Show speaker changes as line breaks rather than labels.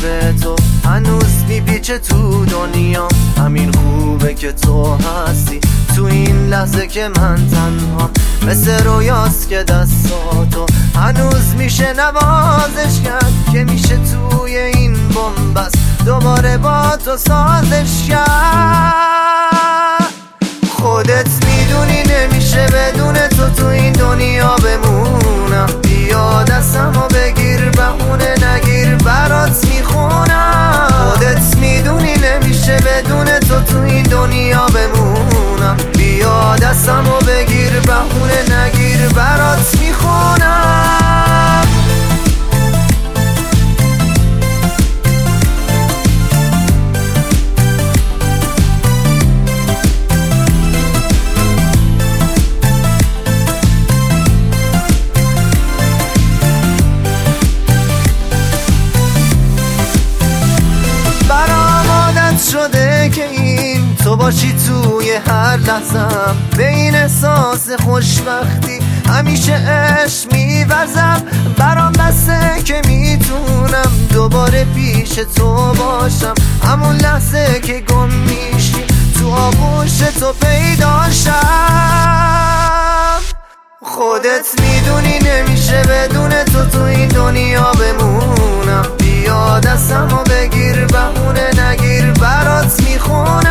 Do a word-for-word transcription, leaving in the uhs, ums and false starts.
نور تو هنوز میپیچه تو دنیا. همین خوبه که تو هستی تو این لحظه که من تنها، مثل رویاست که دستاتو هنوز میشه نوازش کرد، که میشه توی این بنبست دوباره با تو سازش کرد. خودت میدونی نمیشه بدون تو تو این دنیا بمونم. بیا دستمو بگیر بهونه نگیر برات میخونم. خودت میدونی نمیشه بدون تو تو این دنیا بمونم. بیا دستمو بگیر بهونه نگیر برات میخونم. شده که این تو باشی توی هر لحظم، به این احساس خوشبختی همیشه عشق می‌ورزم. برام بسه که میتونم دوباره پیش تو باشم، همون لحظه که گم میشی تو آغوش تو پیدا شم. خودت میدونی نمیشه بدون تو تو این دنیا بمونم. بیا دستمو بگیر بهونه نگیر برات میخونم.